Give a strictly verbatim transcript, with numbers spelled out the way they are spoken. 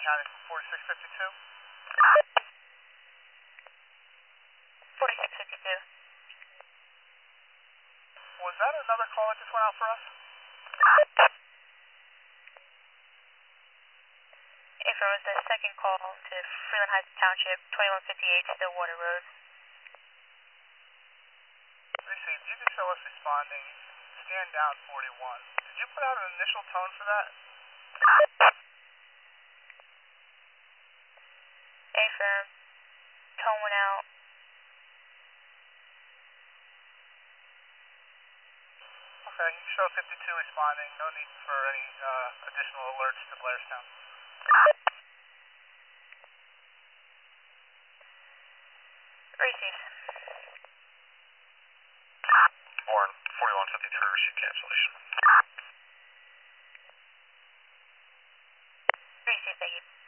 County from forty-six fifty-two. forty-six fifty-two. Was that another call that just went out for us? Affirm was the second call to Freeland Heights Township, twenty-one fifty-eight Stillwater Road. Receive, you can show us responding, stand down forty-one. Did you put out an initial tone for that? Affirm, tone went out. Okay, you can show fifty-two responding, no need for any uh, additional alerts to Blairstown. Receive. Warren, forty-one fifty-two, receive cancellation. Receive, thank you.